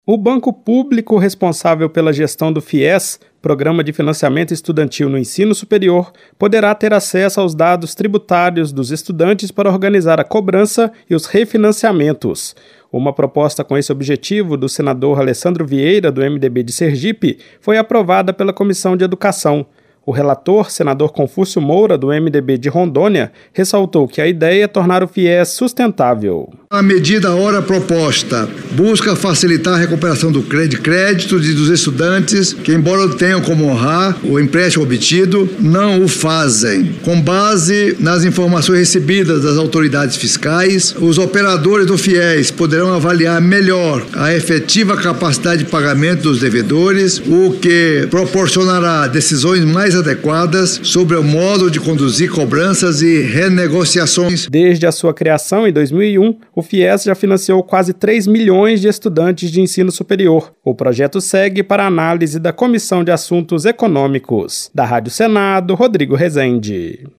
O banco público responsável pela gestão do FIES, Programa de Financiamento Estudantil no Ensino Superior, poderá ter acesso aos dados tributários dos estudantes para organizar a cobrança e os refinanciamentos. Uma proposta com esse objetivo do senador Alessandro Vieira, do MDB de Sergipe, foi aprovada pela Comissão de Educação. O relator, senador Confúcio Moura, do MDB de Rondônia, ressaltou que a ideia é tornar o FIES sustentável. A medida ora proposta busca facilitar a recuperação de crédito dos estudantes que, embora tenham como honrar o empréstimo obtido, não o fazem. Com base nas informações recebidas das autoridades fiscais, os operadores do FIES poderão avaliar melhor a efetiva capacidade de pagamento dos devedores, o que proporcionará decisões mais adequadas sobre o modo de conduzir cobranças e renegociações. Desde a sua criação em 2001, o FIES já financiou quase 3 milhões de estudantes de ensino superior. O projeto segue para análise da Comissão de Assuntos Econômicos. Da Rádio Senado, Rodrigo Rezende.